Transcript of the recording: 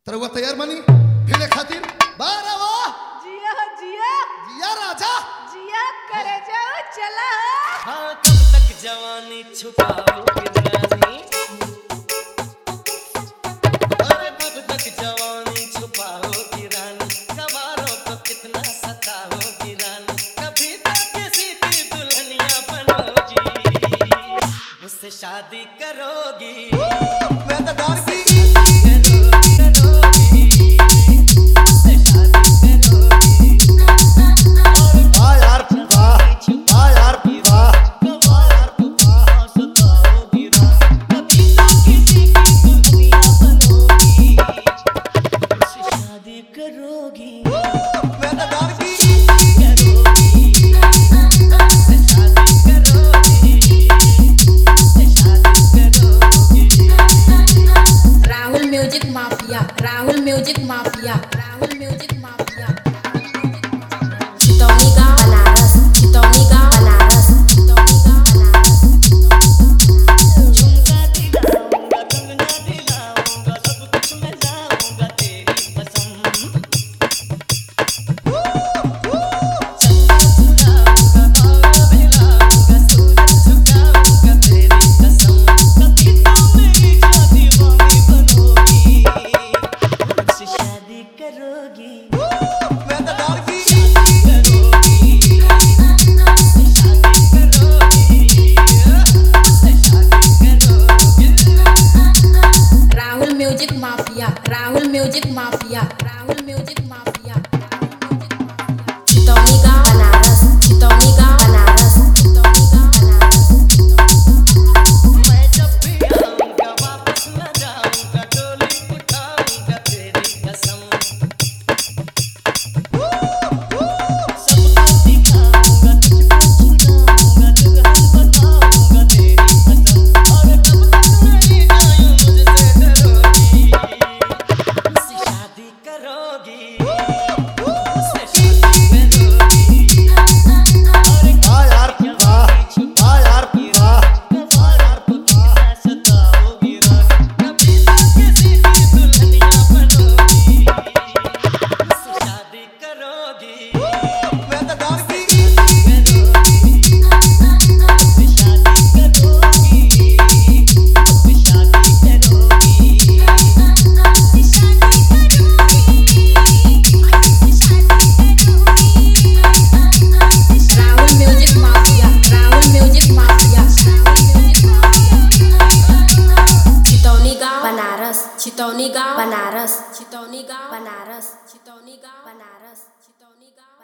तरवा तैयार मानी भेड़े खातिर बारा वाह जिया हो जिया जिया राजा जिया करे जाओ चला हाँ कब तक जवानी छुपाओगे रानी अरे कब तक जवानी छुपाओगी रानी कबारों को कितना सताओगी रानी कभी तो किसी की दुल्हनिया बनोगी मुझसे शादी करोगी मैं तो डर गई Rahul music mafia Rahul music mafia चितौनी का बनारस मैं जब भी आऊंगा वापस न जाऊंगा डोली उठाऊंगा तेरी कसम सबको दिखाऊंगा तुझको छुड़ाऊंगा दुल्हन बताऊंगा तेरी कसम और कब तक मेरी जायूं मुझसे डरोगी मुझसे शादी करोगी चितौनी गाँव बनारस